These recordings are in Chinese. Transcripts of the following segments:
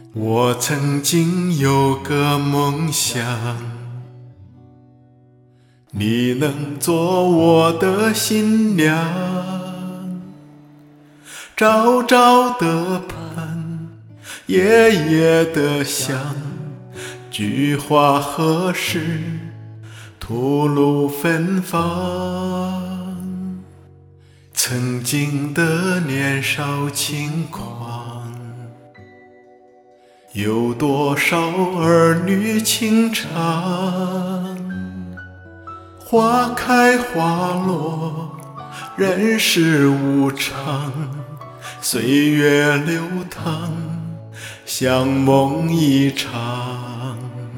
我曾经有个梦想，你能做我的新娘，朝朝的盼，夜夜的想，菊花何时吐露芬芳？曾经的年少轻狂，有多少儿女情长？花开花落，人世无常，岁月流淌，像梦一场。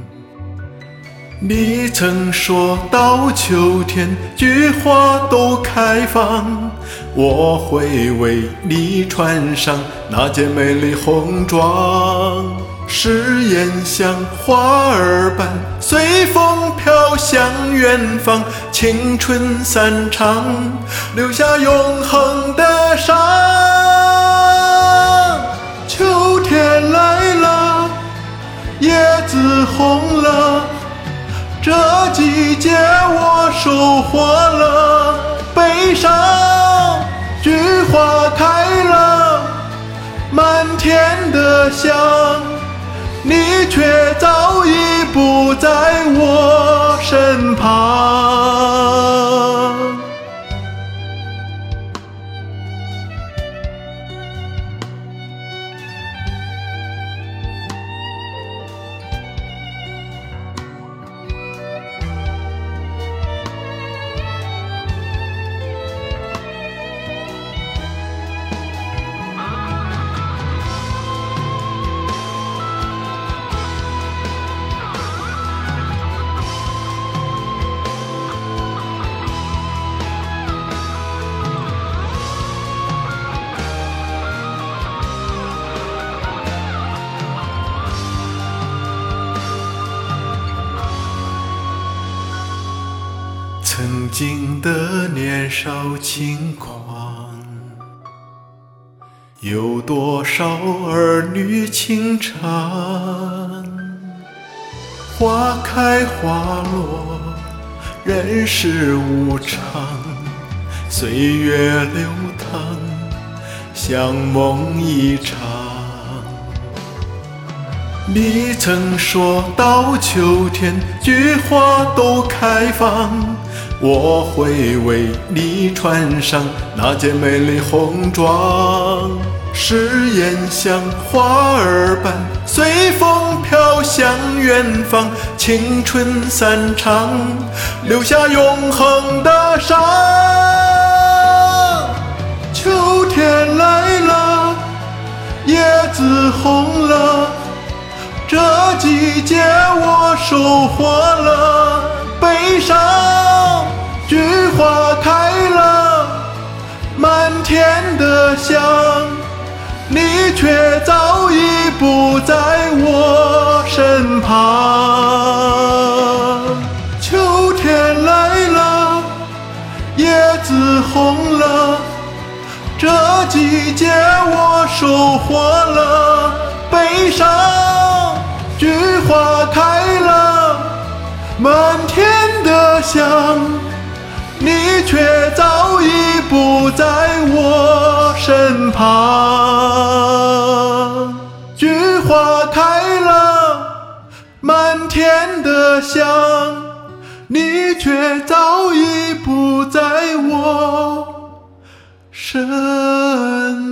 你曾说到秋天，菊花都开放，我会为你穿上那件美丽红装。誓言像花儿般随风飘向远方，青春散场，留下永恒的伤。秋天来了，叶子红了，这季节我收获了悲伤。菊花开了，满天的香，你却早已不在我身旁。曾经的年少轻狂，有多少儿女情长？花开花落，人世无常，岁月流淌，像梦一场。你曾说到秋天，菊花都开放，我会为你穿上那件美丽红装。誓言像花儿般随风飘向远方，青春散场，留下永恒的伤。秋天来了，叶子红了，这季节我收获了悲伤。菊花开了，满天的香，你却早已不在我身旁。秋天来了，叶子红了，这季节我收获了悲伤。菊花开了，满天的香，你却早已不在我身旁。菊花开了，满天的香，你却早已不在我身旁。